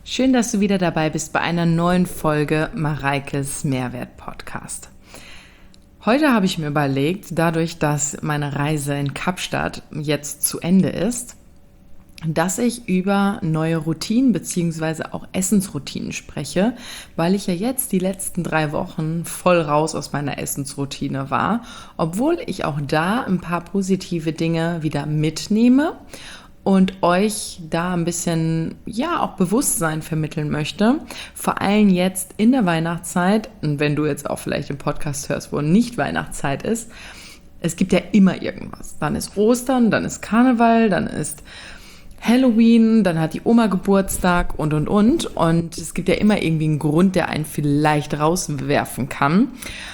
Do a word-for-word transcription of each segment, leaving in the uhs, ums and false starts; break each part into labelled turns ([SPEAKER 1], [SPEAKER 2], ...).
[SPEAKER 1] Schön, dass du wieder dabei bist bei einer neuen Folge Mareikes Mehrwert-Podcast. Heute habe ich mir überlegt, dadurch, dass meine Reise in Kapstadt jetzt zu Ende ist, dass ich über neue Routinen bzw. auch Essensroutinen spreche, weil ich ja jetzt die letzten drei Wochen voll raus aus meiner Essensroutine war, obwohl ich auch da ein paar positive Dinge wieder mitnehme und euch da ein bisschen, ja, auch Bewusstsein vermitteln möchte. Vor allem jetzt in der Weihnachtszeit, und wenn du jetzt auch vielleicht den Podcast hörst, wo nicht Weihnachtszeit ist, es gibt ja immer irgendwas. Dann ist Ostern, dann ist Karneval, dann ist Halloween, dann hat die Oma Geburtstag und, und, und. Und es gibt ja immer irgendwie einen Grund, der einen vielleicht rauswerfen kann,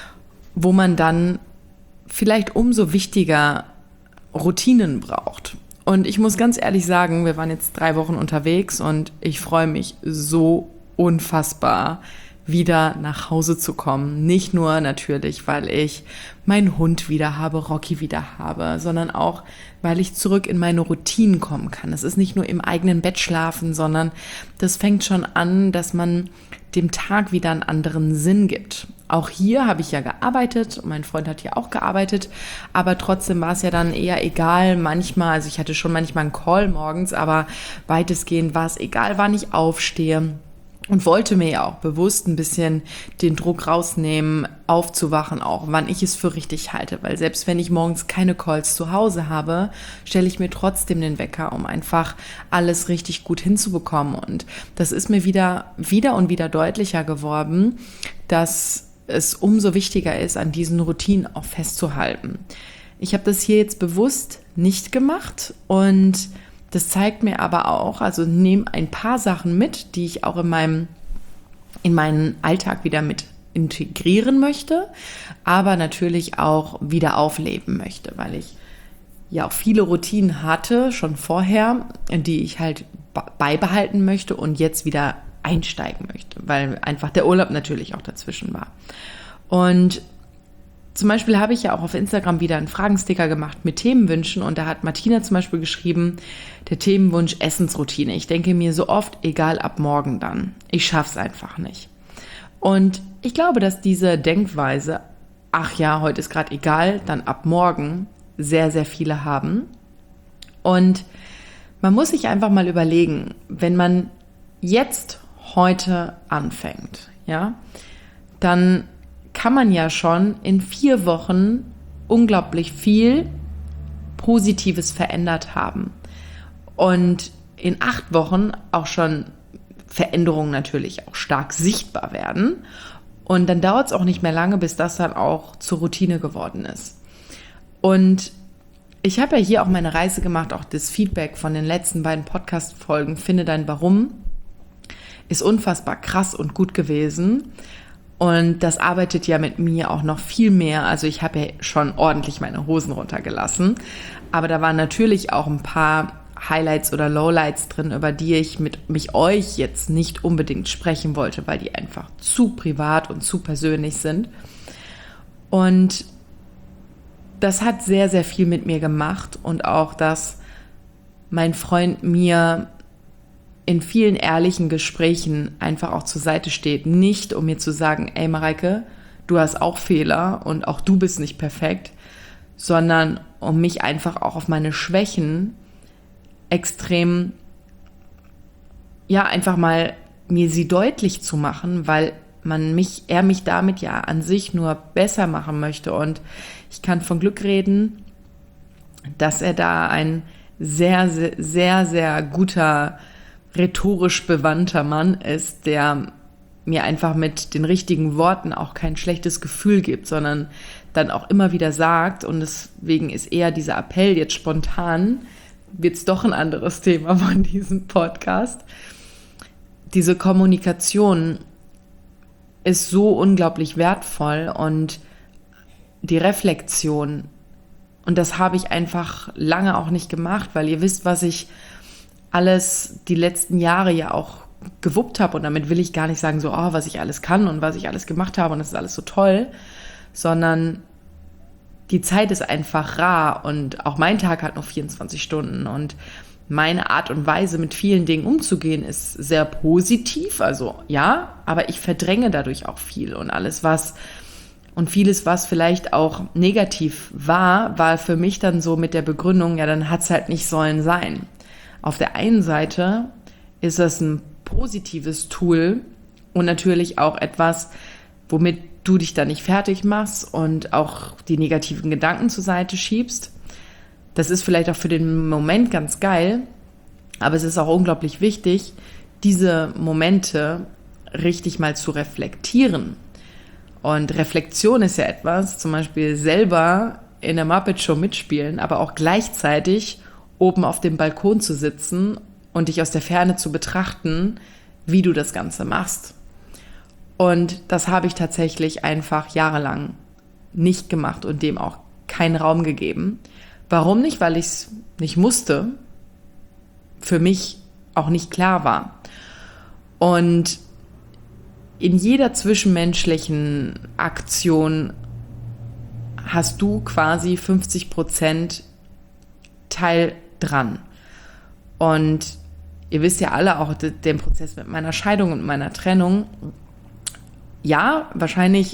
[SPEAKER 1] wo man dann vielleicht umso wichtiger Routinen braucht. Und ich muss ganz ehrlich sagen, wir waren jetzt drei Wochen unterwegs und ich freue mich so unfassbar, wieder nach Hause zu kommen. Nicht nur natürlich, weil ich meinen Hund wieder habe, Rocky wieder habe, sondern auch, weil ich zurück in meine Routinen kommen kann. Es ist nicht nur im eigenen Bett schlafen, sondern das fängt schon an, dass man dem Tag wieder einen anderen Sinn gibt. Auch hier habe ich ja gearbeitet, mein Freund hat hier auch gearbeitet, aber trotzdem war es ja dann eher egal manchmal, also ich hatte schon manchmal einen Call morgens, aber weitestgehend war es egal, wann ich aufstehe. Und wollte mir ja auch bewusst ein bisschen den Druck rausnehmen, aufzuwachen auch, wann ich es für richtig halte. Weil selbst wenn ich morgens keine Calls zu Hause habe, stelle ich mir trotzdem den Wecker, um einfach alles richtig gut hinzubekommen. Und das ist mir wieder, wieder und wieder deutlicher geworden, dass es umso wichtiger ist, an diesen Routinen auch festzuhalten. Ich habe das hier jetzt bewusst nicht gemacht und das zeigt mir aber auch, also nehme ein paar Sachen mit, die ich auch in meinem, in meinen Alltag wieder mit integrieren möchte, aber natürlich auch wieder aufleben möchte, weil ich ja auch viele Routinen hatte, schon vorher, die ich halt beibehalten möchte und jetzt wieder einsteigen möchte, weil einfach der Urlaub natürlich auch dazwischen war. Und zum Beispiel habe ich ja auch auf Instagram wieder einen Fragensticker gemacht mit Themenwünschen und da hat Martina zum Beispiel geschrieben, der Themenwunsch Essensroutine. Ich denke mir so oft, egal ab morgen dann. Ich schaff's einfach nicht. Und ich glaube, dass diese Denkweise, ach ja, heute ist gerade egal, dann ab morgen, sehr, sehr viele haben. Und man muss sich einfach mal überlegen, wenn man jetzt heute anfängt, ja, dann kann man ja schon in vier Wochen unglaublich viel Positives verändert haben. Und in acht Wochen auch schon Veränderungen natürlich auch stark sichtbar werden. Und dann dauert es auch nicht mehr lange, bis das dann auch zur Routine geworden ist. Und ich habe ja hier auch meine Reise gemacht, auch das Feedback von den letzten beiden Podcast-Folgen, Finde dein Warum, ist unfassbar krass und gut gewesen. Und das arbeitet ja mit mir auch noch viel mehr. Also ich habe ja schon ordentlich meine Hosen runtergelassen. Aber da waren natürlich auch ein paar Highlights oder Lowlights drin, über die ich mit mich euch jetzt nicht unbedingt sprechen wollte, weil die einfach zu privat und zu persönlich sind. Und das hat sehr, sehr viel mit mir gemacht. Und auch, dass mein Freund mir in vielen ehrlichen Gesprächen einfach auch zur Seite steht. Nicht, um mir zu sagen, ey Mareike, du hast auch Fehler und auch du bist nicht perfekt, sondern um mich einfach auch auf meine Schwächen extrem, ja, einfach mal mir sie deutlich zu machen, weil man mich, er mich damit ja an sich nur besser machen möchte. Und ich kann von Glück reden, dass er da ein sehr, sehr, sehr, sehr guter rhetorisch bewandter Mann ist, der mir einfach mit den richtigen Worten auch kein schlechtes Gefühl gibt, sondern dann auch immer wieder sagt, und deswegen ist eher dieser Appell jetzt spontan, wird es doch ein anderes Thema von diesem Podcast. Diese Kommunikation ist so unglaublich wertvoll und die Reflexion, und das habe ich einfach lange auch nicht gemacht, weil ihr wisst, was ich alles die letzten Jahre ja auch gewuppt habe, und damit will ich gar nicht sagen, so, oh, was ich alles kann und was ich alles gemacht habe und das ist alles so toll, sondern die Zeit ist einfach rar und auch mein Tag hat nur vierundzwanzig Stunden und meine Art und Weise, mit vielen Dingen umzugehen, ist sehr positiv, also ja, aber ich verdränge dadurch auch viel und alles, was und vieles, was vielleicht auch negativ war, war für mich dann so mit der Begründung, ja, dann hat es halt nicht sollen sein. Auf der einen Seite ist das ein positives Tool und natürlich auch etwas, womit du dich da nicht fertig machst und auch die negativen Gedanken zur Seite schiebst. Das ist vielleicht auch für den Moment ganz geil, aber es ist auch unglaublich wichtig, diese Momente richtig mal zu reflektieren. Und Reflexion ist ja etwas, zum Beispiel selber in der Muppet Show mitspielen, aber auch gleichzeitig oben auf dem Balkon zu sitzen und dich aus der Ferne zu betrachten, wie du das Ganze machst. Und das habe ich tatsächlich einfach jahrelang nicht gemacht und dem auch keinen Raum gegeben. Warum nicht? Weil ich es nicht musste, für mich auch nicht klar war. Und in jeder zwischenmenschlichen Aktion hast du quasi fünfzig Prozent Teil dran. Und ihr wisst ja alle auch den Prozess mit meiner Scheidung und meiner Trennung. Ja, wahrscheinlich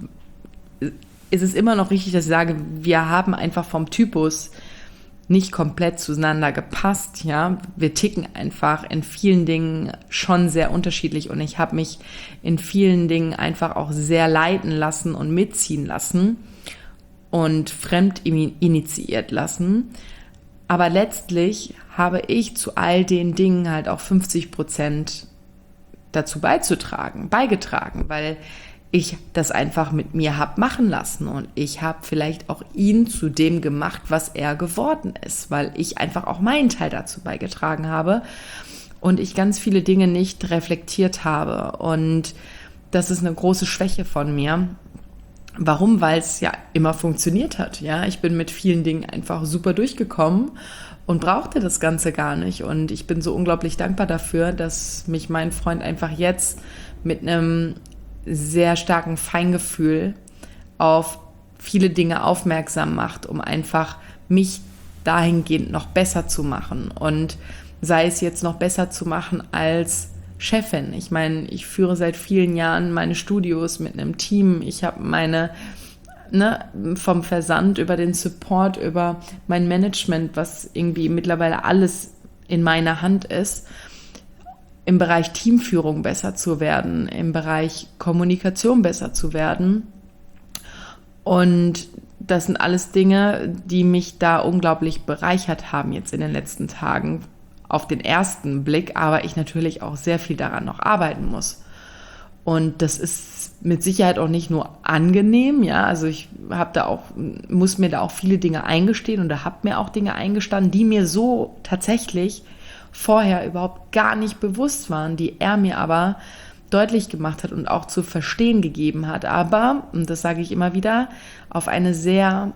[SPEAKER 1] ist es immer noch richtig, dass ich sage, wir haben einfach vom Typus nicht komplett zueinander gepasst, ja. Wir ticken einfach in vielen Dingen schon sehr unterschiedlich und ich habe mich in vielen Dingen einfach auch sehr leiten lassen und mitziehen lassen und fremd initiiert lassen. Aber letztlich habe ich zu all den Dingen halt auch fünfzig Prozent dazu beizutragen, beigetragen, weil ich das einfach mit mir habe machen lassen und ich habe vielleicht auch ihn zu dem gemacht, was er geworden ist, weil ich einfach auch meinen Teil dazu beigetragen habe und ich ganz viele Dinge nicht reflektiert habe und das ist eine große Schwäche von mir. Warum? Weil es ja immer funktioniert hat. Ja, ich bin mit vielen Dingen einfach super durchgekommen und brauchte das Ganze gar nicht und ich bin so unglaublich dankbar dafür, dass mich mein Freund einfach jetzt mit einem sehr starken Feingefühl auf viele Dinge aufmerksam macht, um einfach mich dahingehend noch besser zu machen und sei es jetzt noch besser zu machen als Chefin. Ich meine, ich führe seit vielen Jahren meine Studios mit einem Team. Ich habe meine, ne, vom Versand über den Support, über mein Management, was irgendwie mittlerweile alles in meiner Hand ist, im Bereich Teamführung besser zu werden, im Bereich Kommunikation besser zu werden. Und das sind alles Dinge, die mich da unglaublich bereichert haben jetzt in den letzten Tagen auf den ersten Blick, aber ich natürlich auch sehr viel daran noch arbeiten muss. Und das ist mit Sicherheit auch nicht nur angenehm, ja, also ich habe da auch, muss mir da auch viele Dinge eingestehen und da habe mir auch Dinge eingestanden, die mir so tatsächlich vorher überhaupt gar nicht bewusst waren, die er mir aber deutlich gemacht hat und auch zu verstehen gegeben hat. Aber, und das sage ich immer wieder, auf eine sehr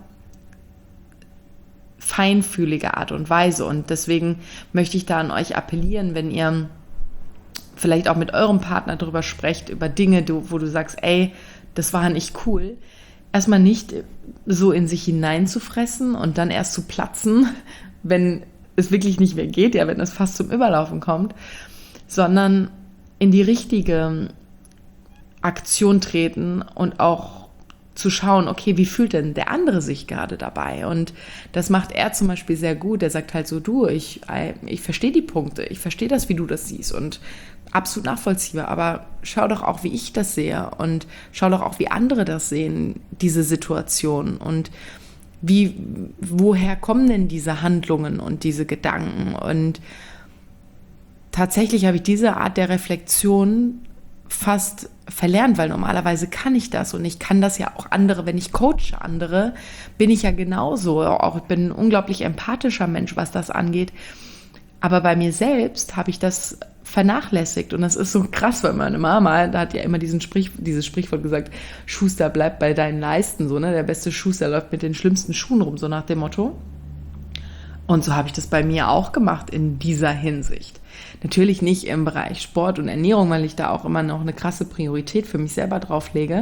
[SPEAKER 1] feinfühlige Art und Weise. Und deswegen möchte ich da an euch appellieren, wenn ihr vielleicht auch mit eurem Partner darüber sprecht, über Dinge, wo du sagst, ey, das war nicht cool, erstmal nicht so in sich hineinzufressen und dann erst zu platzen, wenn es wirklich nicht mehr geht, ja, wenn es fast zum Überlaufen kommt, sondern in die richtige Aktion treten und auch zu schauen, okay, wie fühlt denn der andere sich gerade dabei? Und das macht er zum Beispiel sehr gut. Er sagt halt so, du, ich, ich verstehe die Punkte, ich verstehe das, wie du das siehst und absolut nachvollziehbar, aber schau doch auch, wie ich das sehe und schau doch auch, wie andere das sehen, diese Situation und Wie, woher kommen denn diese Handlungen und diese Gedanken? Und tatsächlich habe ich diese Art der Reflexion fast verlernt, weil normalerweise kann ich das und ich kann das ja auch andere, wenn ich coache andere, bin ich ja genauso. Auch ich bin ein unglaublich empathischer Mensch, was das angeht. Aber bei mir selbst habe ich das vernachlässigt und das ist so krass, weil meine Mama, da hat ja immer diesen Sprich, dieses Sprichwort gesagt, Schuster bleibt bei deinen Leisten, so, ne, der beste Schuster läuft mit den schlimmsten Schuhen rum, so nach dem Motto. Und so habe ich das bei mir auch gemacht in dieser Hinsicht. Natürlich nicht im Bereich Sport und Ernährung, weil ich da auch immer noch eine krasse Priorität für mich selber drauf lege.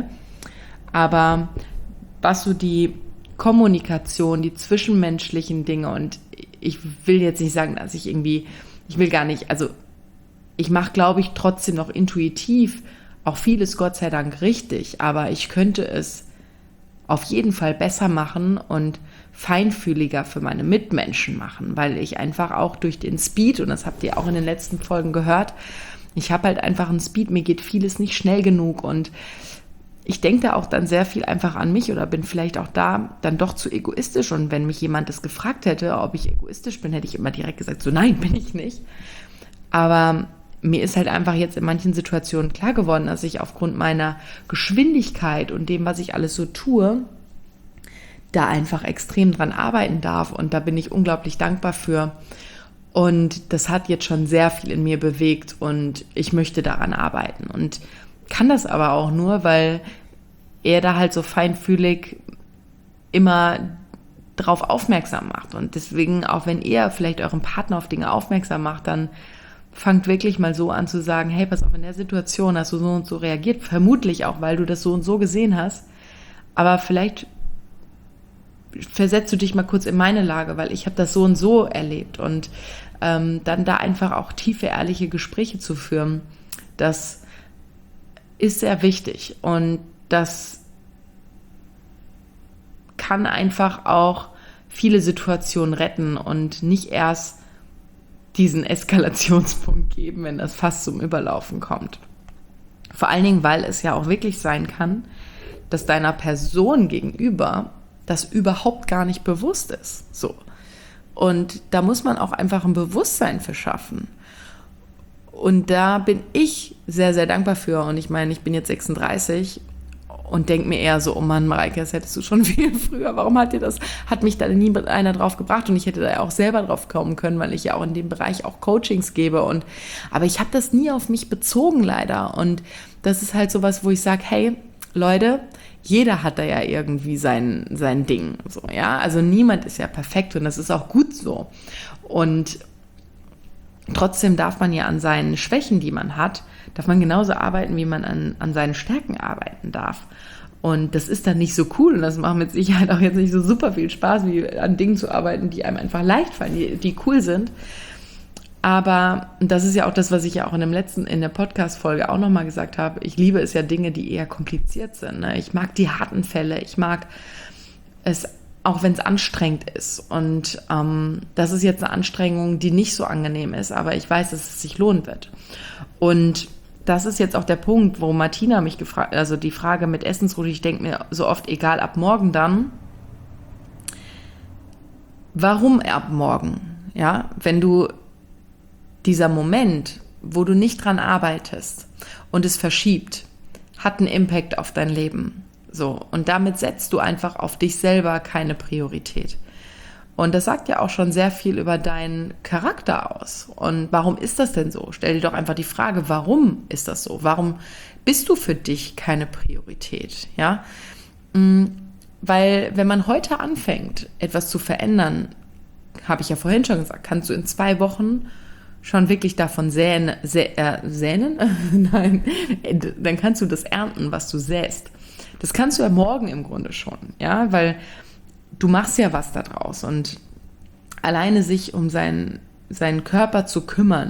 [SPEAKER 1] Aber was so die Kommunikation, die zwischenmenschlichen Dinge und ich will jetzt nicht sagen, dass ich irgendwie, ich will gar nicht, also ich mache, glaube ich, trotzdem noch intuitiv auch vieles Gott sei Dank richtig, aber ich könnte es auf jeden Fall besser machen und feinfühliger für meine Mitmenschen machen, weil ich einfach auch durch den Speed, und das habt ihr auch in den letzten Folgen gehört, ich habe halt einfach einen Speed, mir geht vieles nicht schnell genug und ich denke da auch dann sehr viel einfach an mich oder bin vielleicht auch da dann doch zu egoistisch, und wenn mich jemand das gefragt hätte, ob ich egoistisch bin, hätte ich immer direkt gesagt, so nein, bin ich nicht. Aber mir ist halt einfach jetzt in manchen Situationen klar geworden, dass ich aufgrund meiner Geschwindigkeit und dem, was ich alles so tue, da einfach extrem dran arbeiten darf, und da bin ich unglaublich dankbar für. Und das hat jetzt schon sehr viel in mir bewegt und ich möchte daran arbeiten und kann das aber auch nur, weil er da halt so feinfühlig immer drauf aufmerksam macht. Und deswegen, auch wenn ihr vielleicht euren Partner auf Dinge aufmerksam macht, dann fangt wirklich mal so an zu sagen, hey, pass auf, in der Situation hast du so und so reagiert, vermutlich auch, weil du das so und so gesehen hast, aber vielleicht versetzt du dich mal kurz in meine Lage, weil ich habe das so und so erlebt, und ähm, dann da einfach auch tiefe, ehrliche Gespräche zu führen, das ist sehr wichtig, und das kann einfach auch viele Situationen retten und nicht erst diesen Eskalationspunkt geben, wenn das fast zum Überlaufen kommt. Vor allen Dingen, weil es ja auch wirklich sein kann, dass deiner Person gegenüber das überhaupt gar nicht bewusst ist. So. Und da muss man auch einfach ein Bewusstsein für schaffen. Und da bin ich sehr, sehr dankbar für. Und ich meine, ich bin jetzt sechsunddreißig und denke mir eher so, oh Mann, Mareike, das hättest du schon viel früher. Warum hat dir das, hat mich da nie einer drauf gebracht? Und ich hätte da ja auch selber drauf kommen können, weil ich ja auch in dem Bereich auch Coachings gebe. Und, aber ich habe das nie auf mich bezogen, leider. Und das ist halt sowas, wo ich sage, hey, Leute, jeder hat da ja irgendwie sein, sein Ding. So, ja? Also niemand ist ja perfekt, und das ist auch gut so. Und trotzdem darf man ja an seinen Schwächen, die man hat, darf man genauso arbeiten, wie man an, an seinen Stärken arbeiten darf. Und das ist dann nicht so cool, und das macht mit Sicherheit auch jetzt nicht so super viel Spaß, wie an Dingen zu arbeiten, die einem einfach leicht fallen, die, die cool sind. Aber das ist ja auch das, was ich ja auch in dem letzten, in der Podcast-Folge auch nochmal gesagt habe. Ich liebe es ja, Dinge, die eher kompliziert sind. Ne? Ich mag die harten Fälle. Ich mag es, auch wenn es anstrengend ist. Und ähm, das ist jetzt eine Anstrengung, die nicht so angenehm ist, aber ich weiß, dass es sich lohnen wird. Und das ist jetzt auch der Punkt, wo Martina mich gefragt, also die Frage mit Essensroutine, ich denke mir so oft, egal, ab morgen dann. Warum ab morgen? Ja, wenn du dieser Moment, wo du nicht dran arbeitest und es verschiebt, hat einen Impact auf dein Leben. So, und damit setzt du einfach auf dich selber keine Priorität. Und das sagt ja auch schon sehr viel über deinen Charakter aus. Und warum ist das denn so? Stell dir doch einfach die Frage, warum ist das so? Warum bist du für dich keine Priorität? Ja, weil wenn man heute anfängt, etwas zu verändern, habe ich ja vorhin schon gesagt, kannst du in zwei Wochen schon wirklich davon säen, sä, äh, säen? Nein, dann kannst du das ernten, was du säst. Das kannst du ja morgen im Grunde schon, ja, weil du machst ja was da draus, und alleine sich um seinen, seinen Körper zu kümmern,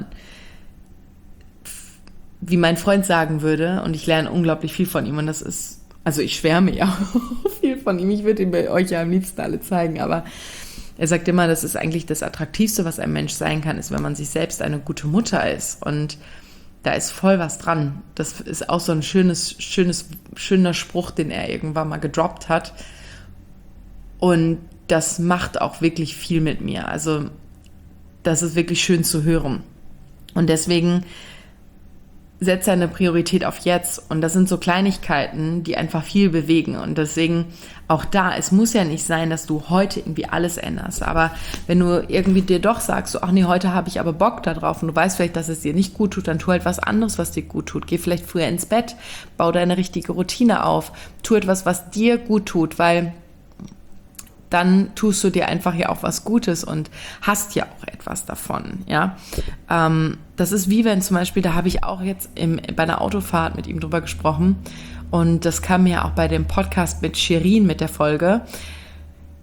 [SPEAKER 1] wie mein Freund sagen würde, und ich lerne unglaublich viel von ihm, und das ist, also ich schwärme ja viel von ihm, ich würde ihn bei euch ja am liebsten alle zeigen, aber er sagt immer, das ist eigentlich das Attraktivste, was ein Mensch sein kann, ist, wenn man sich selbst eine gute Mutter ist. Und da ist voll was dran. Das ist auch so ein schönes, schönes, schöner Spruch, den er irgendwann mal gedroppt hat. Und das macht auch wirklich viel mit mir. Also das ist wirklich schön zu hören. Und deswegen setze eine Priorität auf jetzt. Und das sind so Kleinigkeiten, die einfach viel bewegen. Und deswegen auch da, es muss ja nicht sein, dass du heute irgendwie alles änderst. Aber wenn du irgendwie dir doch sagst, so, ach nee, heute habe ich aber Bock da drauf, und du weißt vielleicht, dass es dir nicht gut tut, dann tu halt was anderes, was dir gut tut. Geh vielleicht früher ins Bett, bau deine richtige Routine auf, tu etwas, was dir gut tut, weil dann tust du dir einfach ja auch was Gutes und hast ja auch etwas davon, ja. Ähm, das ist wie wenn zum Beispiel, da habe ich auch jetzt im, bei einer Autofahrt mit ihm drüber gesprochen, und das kam mir auch bei dem Podcast mit Shirin mit der Folge.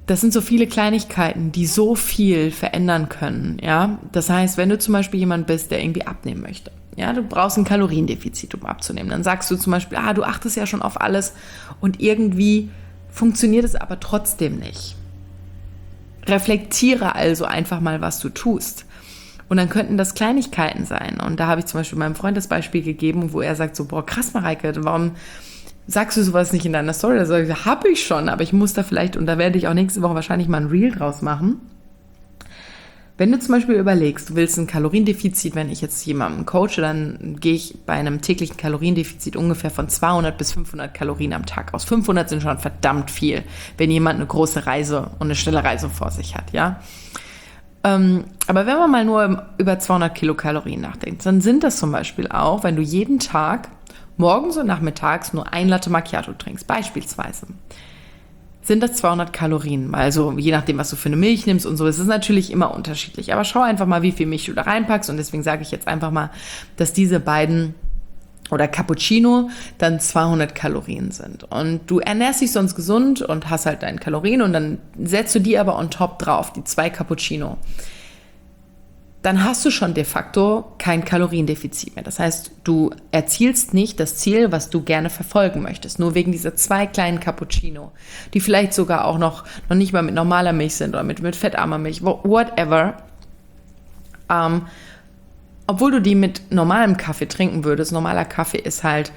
[SPEAKER 1] das sind so viele Kleinigkeiten, die so viel verändern können, ja. Das heißt, wenn du zum Beispiel jemand bist, der irgendwie abnehmen möchte, ja, du brauchst ein Kaloriendefizit, um abzunehmen, dann sagst du zum Beispiel, ah, du achtest ja schon auf alles und irgendwie funktioniert es aber trotzdem nicht. Reflektiere also einfach mal, was du tust. Und dann könnten das Kleinigkeiten sein. Und da habe ich zum Beispiel meinem Freund das Beispiel gegeben, wo er sagt so, boah, krass, Mareike, warum sagst du sowas nicht in deiner Story? Da sage ich, habe ich schon, aber ich muss da vielleicht, und da werde ich auch nächste Woche wahrscheinlich mal ein Reel draus machen. Wenn du zum Beispiel überlegst, du willst ein Kaloriendefizit, wenn ich jetzt jemanden coache, dann gehe ich bei einem täglichen Kaloriendefizit ungefähr von zweihundert bis fünfhundert Kalorien am Tag aus. fünfhundert sind schon verdammt viel, wenn jemand eine große Reise und eine schnelle Reise vor sich hat, ja. Ähm, aber wenn man mal nur über zweihundert Kilokalorien nachdenkt, dann sind das zum Beispiel auch, wenn du jeden Tag morgens und nachmittags nur ein Latte Macchiato trinkst, beispielsweise, sind das zweihundert Kalorien. Also je nachdem, was du für eine Milch nimmst und so, ist es natürlich immer unterschiedlich. Aber schau einfach mal, wie viel Milch du da reinpackst. Und deswegen sage ich jetzt einfach mal, dass diese beiden oder Cappuccino dann zweihundert Kalorien sind. Und du ernährst dich sonst gesund und hast halt deine Kalorien und dann setzt du die aber on top drauf, die zwei Cappuccino. Dann hast du schon de facto kein Kaloriendefizit mehr. Das heißt, du erzielst nicht das Ziel, was du gerne verfolgen möchtest, nur wegen dieser zwei kleinen Cappuccino, die vielleicht sogar auch noch, noch nicht mal mit normaler Milch sind oder mit, mit fettarmer Milch, whatever. Ähm, obwohl du die mit normalem Kaffee trinken würdest. Normaler Kaffee ist halt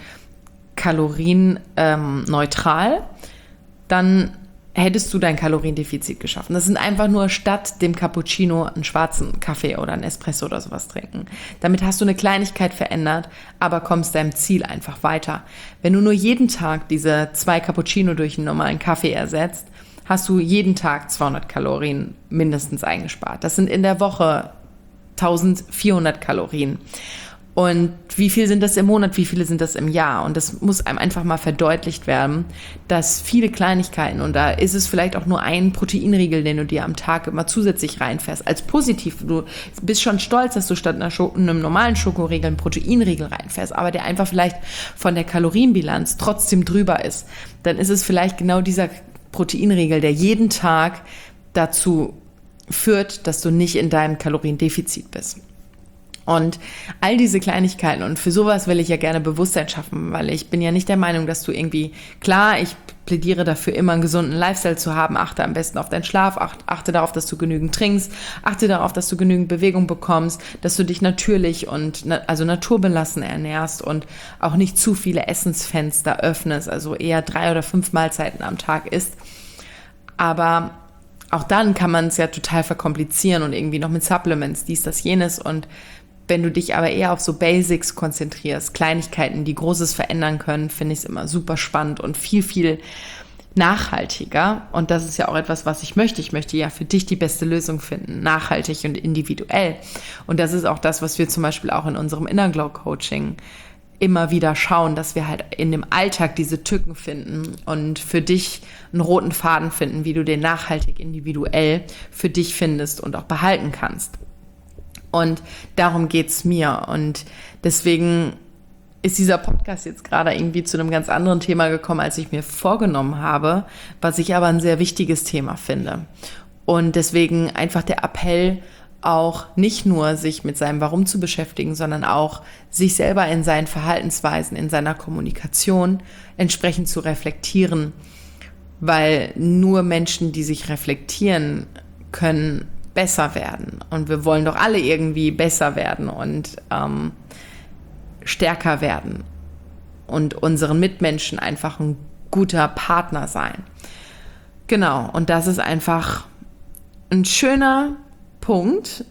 [SPEAKER 1] kalorienneutral. Ähm, dann hättest du dein Kaloriendefizit geschaffen. Das sind einfach nur statt dem Cappuccino einen schwarzen Kaffee oder einen Espresso oder sowas trinken. Damit hast du eine Kleinigkeit verändert, aber kommst deinem Ziel einfach weiter. Wenn du nur jeden Tag diese zwei Cappuccino durch einen normalen Kaffee ersetzt, hast du jeden Tag zweihundert Kalorien mindestens eingespart. Das sind in der Woche eintausendvierhundert Kalorien. Und wie viel sind das im Monat, wie viele sind das im Jahr? Und das muss einem einfach mal verdeutlicht werden, dass viele Kleinigkeiten, und da ist es vielleicht auch nur ein Proteinriegel, den du dir am Tag immer zusätzlich reinfährst, als positiv. Du bist schon stolz, dass du statt einer Schoko, einem normalen Schokoriegel einen Proteinriegel reinfährst, aber der einfach vielleicht von der Kalorienbilanz trotzdem drüber ist. Dann ist es vielleicht genau dieser Proteinriegel, der jeden Tag dazu führt, dass du nicht in deinem Kaloriendefizit bist. Und all diese Kleinigkeiten, und für sowas will ich ja gerne Bewusstsein schaffen, weil ich bin ja nicht der Meinung, dass du irgendwie, klar, ich plädiere dafür, immer einen gesunden Lifestyle zu haben, achte am besten auf deinen Schlaf, achte darauf, dass du genügend trinkst, achte darauf, dass du genügend Bewegung bekommst, dass du dich natürlich und also naturbelassen ernährst und auch nicht zu viele Essensfenster öffnest, also eher drei oder fünf Mahlzeiten am Tag isst. Aber auch dann kann man es ja total verkomplizieren und irgendwie noch mit Supplements, dies, das, jenes. Und wenn du dich aber eher auf so Basics konzentrierst, Kleinigkeiten, die Großes verändern können, finde ich es immer super spannend und viel, viel nachhaltiger. Und das ist ja auch etwas, was ich möchte. Ich möchte ja für dich die beste Lösung finden, nachhaltig und individuell. Und das ist auch das, was wir zum Beispiel auch in unserem Inner Glow Coaching immer wieder schauen, dass wir halt in dem Alltag diese Tücken finden und für dich einen roten Faden finden, wie du den nachhaltig individuell für dich findest und auch behalten kannst. Und darum geht's mir. Und deswegen ist dieser Podcast jetzt gerade irgendwie zu einem ganz anderen Thema gekommen, als ich mir vorgenommen habe, was ich aber ein sehr wichtiges Thema finde. Und deswegen einfach der Appell, auch nicht nur sich mit seinem Warum zu beschäftigen, sondern auch sich selber in seinen Verhaltensweisen, in seiner Kommunikation entsprechend zu reflektieren, weil nur Menschen, die sich reflektieren, können besser werden. Und wir wollen doch alle irgendwie besser werden und ähm, stärker werden und unseren Mitmenschen einfach ein guter Partner sein. Genau, und das ist einfach ein schöner Punkt,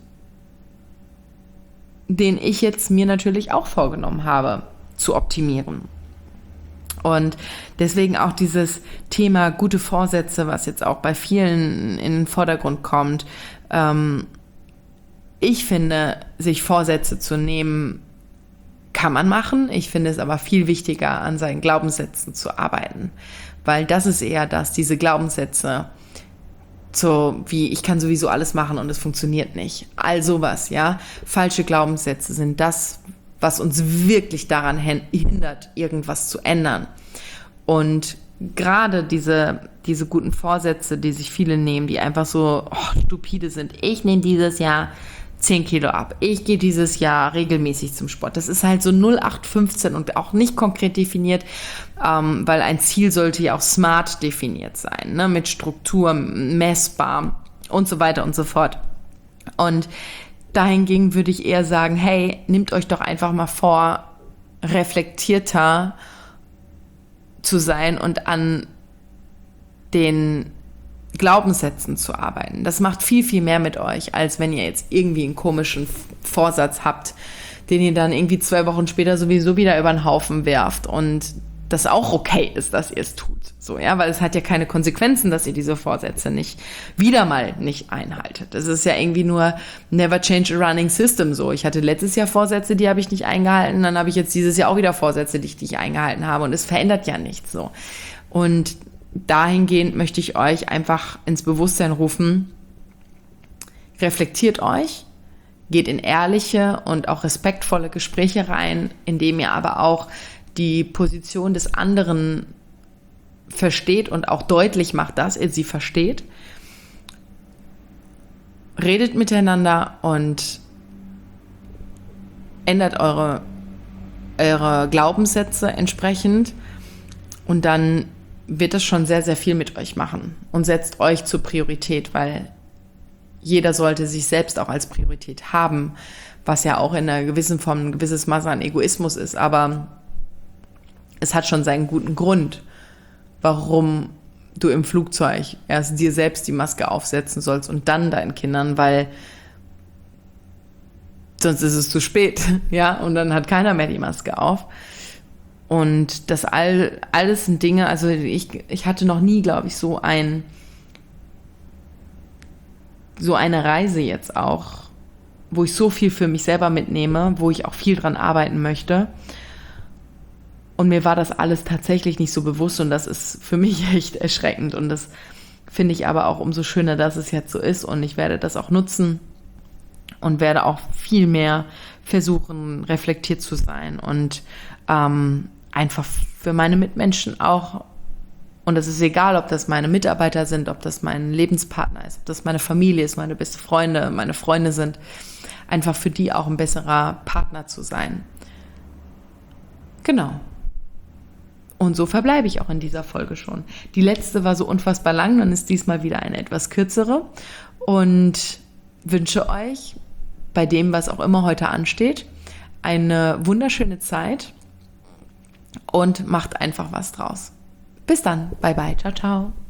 [SPEAKER 1] den ich jetzt mir natürlich auch vorgenommen habe, zu optimieren. Und deswegen auch dieses Thema gute Vorsätze, was jetzt auch bei vielen in den Vordergrund kommt. Ähm, ich finde, sich Vorsätze zu nehmen, kann man machen. Ich finde es aber viel wichtiger, an seinen Glaubenssätzen zu arbeiten, weil das ist eher das, diese Glaubenssätze, so wie ich kann sowieso alles machen und es funktioniert nicht. All sowas, ja. Falsche Glaubenssätze sind das, was uns wirklich daran hindert, irgendwas zu ändern. Und gerade diese, diese guten Vorsätze, die sich viele nehmen, die einfach so oh, stupide sind. Ich nehme dieses Jahr zehn Kilo ab. Ich gehe dieses Jahr regelmäßig zum Sport. Das ist halt so null acht fünfzehn und auch nicht konkret definiert, ähm, weil ein Ziel sollte ja auch smart definiert sein, ne? Mit Struktur, messbar und so weiter und so fort. Und dahingegen würde ich eher sagen, hey, nehmt euch doch einfach mal vor, reflektierter zu sein und an den Glaubenssätzen zu arbeiten. Das macht viel, viel mehr mit euch, als wenn ihr jetzt irgendwie einen komischen Vorsatz habt, den ihr dann irgendwie zwei Wochen später sowieso wieder über den Haufen werft und das auch okay ist, dass ihr es tut. So, ja, weil es hat ja keine Konsequenzen, dass ihr diese Vorsätze nicht wieder mal nicht einhaltet. Es ist ja irgendwie nur never change a running system so. Ich hatte letztes Jahr Vorsätze, die habe ich nicht eingehalten, dann habe ich jetzt dieses Jahr auch wieder Vorsätze, die ich nicht eingehalten habe und es verändert ja nichts so. Und dahingehend möchte ich euch einfach ins Bewusstsein rufen, reflektiert euch, geht in ehrliche und auch respektvolle Gespräche rein, indem ihr aber auch die Position des anderen versteht und auch deutlich macht, dass ihr sie versteht. Redet miteinander und ändert eure, eure Glaubenssätze entsprechend und dann wird das schon sehr, sehr viel mit euch machen und setzt euch zur Priorität, weil jeder sollte sich selbst auch als Priorität haben, was ja auch in einer gewissen Form ein gewisses Maß an Egoismus ist, aber es hat schon seinen guten Grund, warum du im Flugzeug erst dir selbst die Maske aufsetzen sollst und dann deinen Kindern, weil sonst ist es zu spät, ja, und dann hat keiner mehr die Maske auf. Und das all, alles sind Dinge, also ich, ich hatte noch nie, glaube ich, so ein, so eine Reise jetzt auch, wo ich so viel für mich selber mitnehme, wo ich auch viel dran arbeiten möchte. Und mir war das alles tatsächlich nicht so bewusst und das ist für mich echt erschreckend und das finde ich aber auch umso schöner, dass es jetzt so ist und ich werde das auch nutzen und werde auch viel mehr versuchen, reflektiert zu sein und ähm, einfach für meine Mitmenschen auch, und es ist egal, ob das meine Mitarbeiter sind, ob das mein Lebenspartner ist, ob das meine Familie ist, meine beste Freunde, meine Freunde sind, einfach für die auch ein besserer Partner zu sein. Genau. Und so verbleibe ich auch in dieser Folge schon. Die letzte war so unfassbar lang, dann ist diesmal wieder eine etwas kürzere und wünsche euch bei dem, was auch immer heute ansteht, eine wunderschöne Zeit und macht einfach was draus. Bis dann. Bye bye. Ciao, ciao.